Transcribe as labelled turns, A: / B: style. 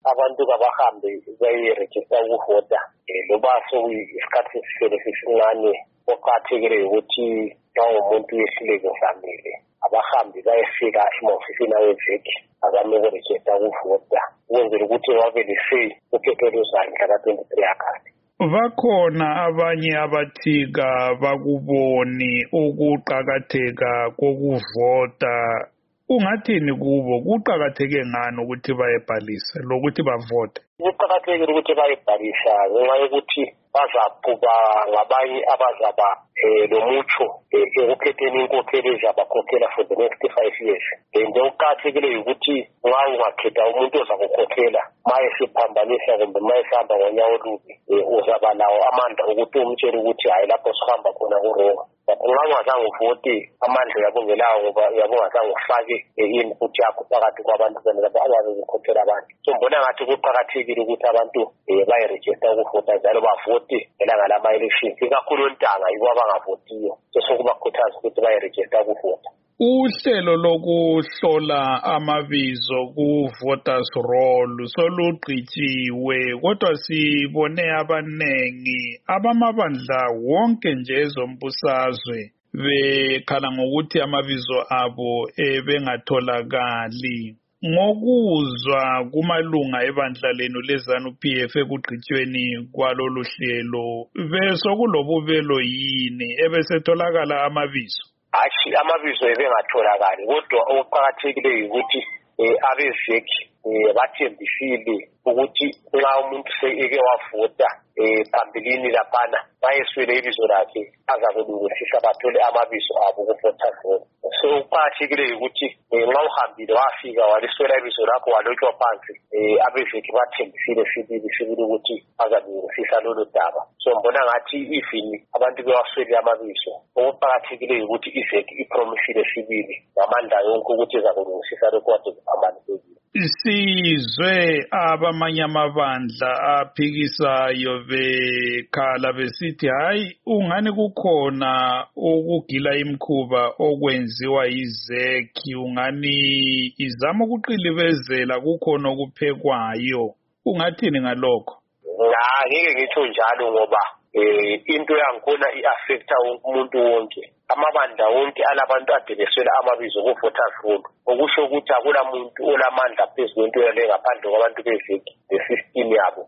A: abantu kabahambe bayi-register ukuvota loba sokuyisikhathi esisele sesincane okuqakathekileyo ukuthi nxa umuntu wehluleke mhlawumbe abahambi bayefika emahofisini aweveki azame ukurejista ukuvota ukwenzela ukuthi babe le-say ukhetho oluzayo mhla ka-23 Agasti.
B: Bakhona abanye abathika bakuboni ukuqakatheka kokuvota. Ungathini kubo? Kuqakatheke ngani ukuthi bayebhalise lokuthi bavote?
A: Kuqakathekile ukuthi bayebhalisa ngenxa yokuthi bazaqhuba ngabanye abazaba lomutsho ekukhetheni inkokheli ezabakhokhela for the next 5 years. Nje kuqakathekile ukuthi nxa ungakhetha umuntu ozakukhokhela ma esiphambanisa kumbe ma esihamba ngonyawo olubi uzaba lawo amandla ukuthi umtshele ukuthi hayi lapho sihamba khona kurongo. Nxa ungazange uvote amandla uyabongelayo ngoba uyabongazange ufake input yakho phakathi kwabantu ababe bekhokhela abantu. So mbona ngathi kuqakathekile ukuthi abantu bayirejista ukuvota njalo bavote ngelanga lama-elections ikakhulu ontanga yibo abangavotiyo sokubakhuthaza ukuthi bayirejista ukuvota.
B: Uhlelo lokuhlola amabizo ku-voters roll solugqitshiwe kodwa sibone abanengi abamabandla wonke nje ezombusazwe bekhala ngokuthi amabizo abo bengatholakali. Ngokuzwa kumalunga ebandla lenu leZANU-PF ekugqitshweni kwalolu hlelo besokulobubelo yini ebesetholakala amabizo?
A: Hayi amabizo ebengatholakali kodwa okuqakathekileyo ukuthi abeveki bathembisile ukuthi nxa umuntu eke wavota phambilini laphana bayeswele ibizo lakhe azakulungisisa bathole amabizo abo ku-voters roll. So kuqakathekileyo ukuthi nxa uhambile wafika waliswela ibizo lakho walotshwa phansi abeveki bathembisile sibili ukuthi azalungisisa lolu daba. So mbona ngathi even abantu bewaswele amabizo okuqakathekileyo ukuthi iveki ipromisile sibili ngamandla yonke ukuthi izakulungisisa lokho kade kuphambanisekile.
B: Sizwe abamanye amabandla aphikisayo bekhala besithi hayi ungani kukhona ukugila imkhuba okwenziwa yizeki ungani izama ukuqilibezela kukhona okuphekwayo. Ungathini ngalokho?
A: Ngeke ngitsho njalo ngoba into yangikhona i-affecta umuntu wonke. Amabandla wonke alabantu adebeswela amabizo ku-voters roll okusho ukuthi akula muntu olamandla phezu kwento yale ngaphandle kwabantu beveki le-system yabo